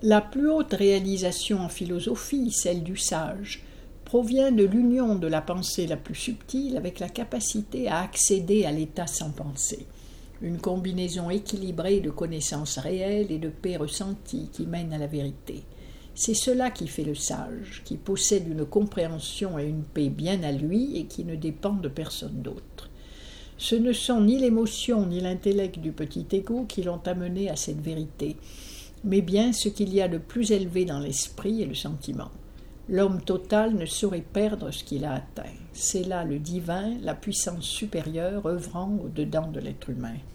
La plus haute réalisation en philosophie, celle du sage, provient de l'union de la pensée la plus subtile avec la capacité à accéder à l'état sans pensée, une combinaison équilibrée de connaissances réelles et de paix ressentie qui mène à la vérité. C'est cela qui fait le sage, qui possède une compréhension et une paix bien à lui et qui ne dépend de personne d'autre. Ce ne sont ni l'émotion ni l'intellect du petit égo qui l'ont amené à cette vérité, mais bien ce qu'il y a de plus élevé dans l'esprit et le sentiment. L'homme total ne saurait perdre ce qu'il a atteint. C'est là le divin, la puissance supérieure œuvrant au-dedans de l'être humain.